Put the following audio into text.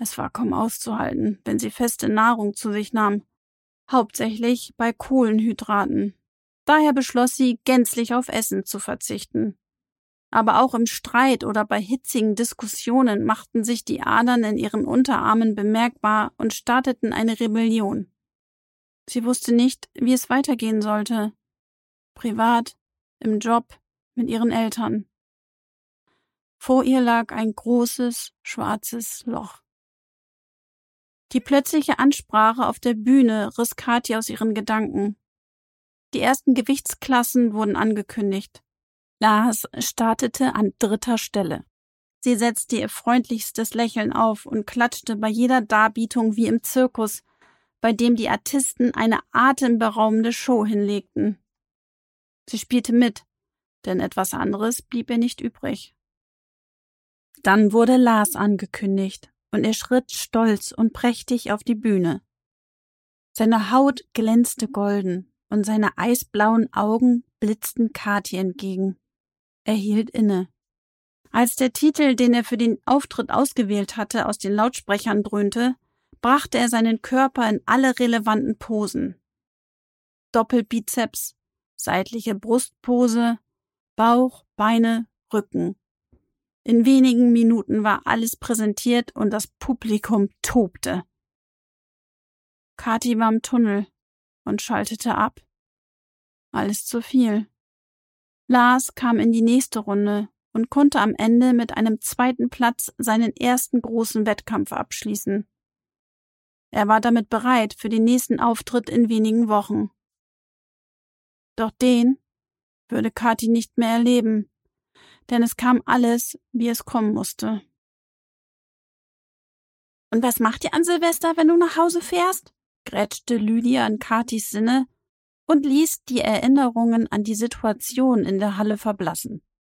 Es war kaum auszuhalten, wenn sie feste Nahrung zu sich nahm, hauptsächlich bei Kohlenhydraten. Daher beschloss sie, gänzlich auf Essen zu verzichten. Aber auch im Streit oder bei hitzigen Diskussionen machten sich die Adern in ihren Unterarmen bemerkbar und starteten eine Rebellion. Sie wusste nicht, wie es weitergehen sollte. Privat, im Job, mit ihren Eltern. Vor ihr lag ein großes, schwarzes Loch. Die plötzliche Ansprache auf der Bühne riss Kathi aus ihren Gedanken. Die ersten Gewichtsklassen wurden angekündigt. Lars startete an 3. Stelle. Sie setzte ihr freundlichstes Lächeln auf und klatschte bei jeder Darbietung wie im Zirkus, bei dem die Artisten eine atemberaubende Show hinlegten. Sie spielte mit, denn etwas anderes blieb ihr nicht übrig. Dann wurde Lars angekündigt und er schritt stolz und prächtig auf die Bühne. Seine Haut glänzte golden und seine eisblauen Augen blitzten Kathi entgegen. Er hielt inne. Als der Titel, den er für den Auftritt ausgewählt hatte, aus den Lautsprechern dröhnte, brachte er seinen Körper in alle relevanten Posen. Doppelbizeps, seitliche Brustpose, Bauch, Beine, Rücken. In wenigen Minuten war alles präsentiert und das Publikum tobte. Kathi war im Tunnel und schaltete ab. Alles zu viel. Lars kam in die nächste Runde und konnte am Ende mit einem 2. Platz seinen ersten großen Wettkampf abschließen. Er war damit bereit für den nächsten Auftritt in wenigen Wochen. Doch den würde Kathi nicht mehr erleben, denn es kam alles, wie es kommen musste. »Und was macht ihr an Silvester, wenn du nach Hause fährst?« grätschte Lydia in Kathis Sinne und ließ die Erinnerungen an die Situation in der Halle verblassen.